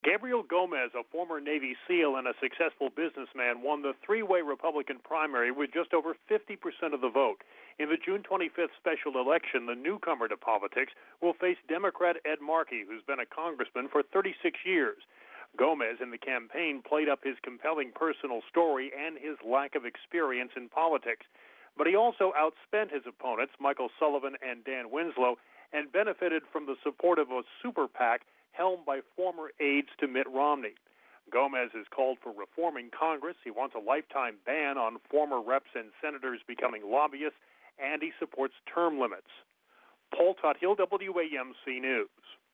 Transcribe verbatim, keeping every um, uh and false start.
Gabriel Gomez, a former Navy SEAL and a successful businessman, won the three-way Republican primary with just over fifty percent of the vote. In the June twenty-fifth special election, the newcomer to politics will face Democrat Ed Markey, who's been a congressman for thirty-six years. Gomez in the campaign played up his compelling personal story and his lack of experience in politics. But he also outspent his opponents, Michael Sullivan and Dan Winslow, and benefited from the support of a super PAC helmed by former aides to Mitt Romney. Gomez has called for reforming Congress. He wants a lifetime ban on former reps and senators becoming lobbyists, and he supports term limits. Paul Tuthill, W A M C News.